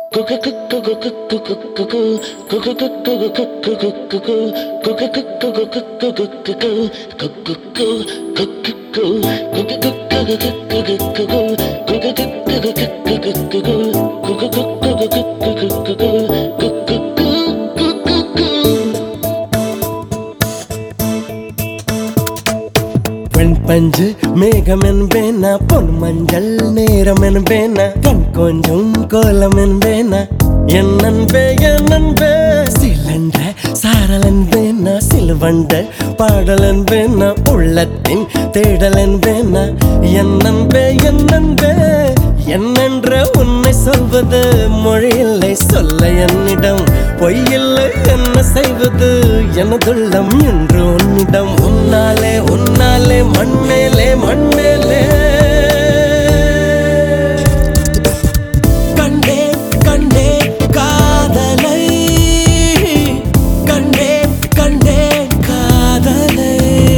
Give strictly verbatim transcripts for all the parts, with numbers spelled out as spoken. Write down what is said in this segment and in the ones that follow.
பஞ்சு மேகம் என்பேனா பொன் மஞ்சள் நேரம் என்பேனா கண் கொஞ்சம் கோலம் என்பேனா என் நண்பே என் நண்பே சிலண்ட சாரல் என்பேனா சிலுவண்ட பாடல் என்பேனா உள்ளத்தின் தேடல் என்பேனா என் நண்பே என் நண்பே என்னென்ற உன்னை சொல்வது மொழியில்லை சொல்ல என்னிடம் பொய்யில்லை என்ன செய்வது எனதுள்ளம் என்று உன்னிடம் உன்னாலே உன்னாலே மண்மேலே மண்மேலே கண்டே கண்டே காதலை கண்டே கண்டே காதலை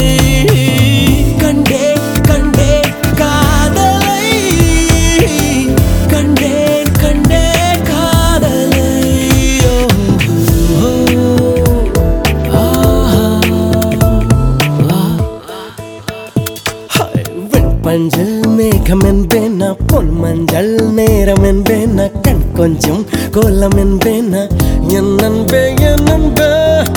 கண்டே கண்டே காதலை கண்டே கண்டே காதலை பஞ்சு மேகம் என்பேனா பொன் மஞ்சள் நேரம் என்பேனா கண் கொஞ்சம் கோலம் என்பேனா என் நண்பே என் நண்பே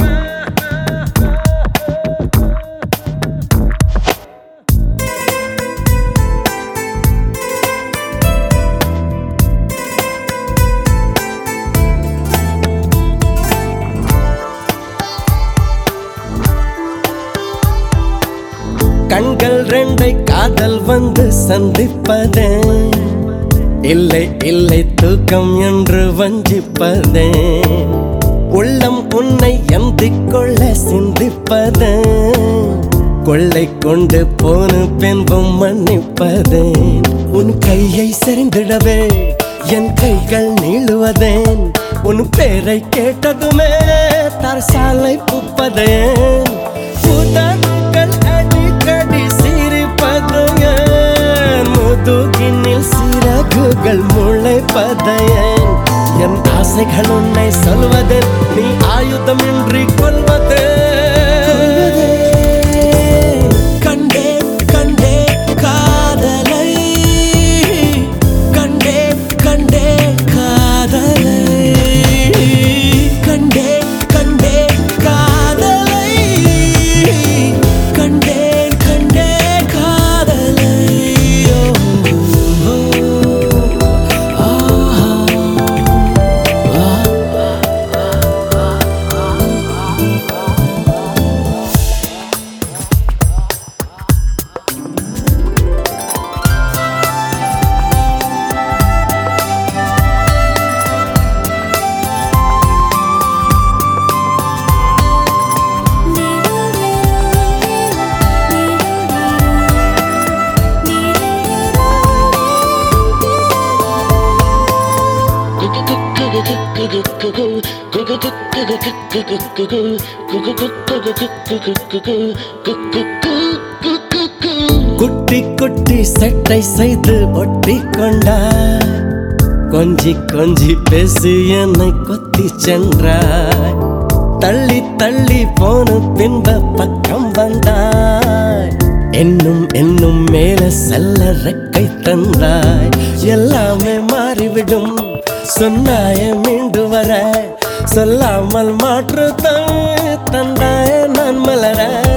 கண்கள் ரெண்டை காதல் வந்து சந்திப்பதே இல்லை இல்லை தூக்கம் என்று வஞ்சிப்பதே உள்ளம் உன்னை எந்திக் கொள்ள சிந்திப்பதே கொள்ளை கொண்டு போன பின்பும் மன்னிப்பதே உன் கையை செறிந்திடவே என் கைகள் நீளுவதேன் உன் பேரை கேட்டதுமே தரசாலை புப்பதேன் புதன்கள் அடிக்கடி சிரிப்பது ஏன் முதுகினில் சிறகுகள் முளைப்பது ஏன் என் ஆசைகள் உன்னை சொல்வது நீ ஆயுதமின்றி கொள்வது கண்டே கண்டே காதலை கண்டே கண்டே காதலை கண்டே கண்டே காதலை கண்டே கண்டே காதலை குட்டி குட்டி சட்டை செய்து ஒட்டி கொண்டா கொஞ்சி கொஞ்சி பேசி என்னை கொத்தி சென்றாய் தள்ளி தள்ளி போன பின்ப பக்கம் வந்தாய் என்னும் என்னும் மேல செல்ல ரெக்கை தந்தாய் எல்லாமே மாறிவிடும் சொன்னாய மீண்டு வர சொல்லாமல் மாற்று தந்தாய நான் மலர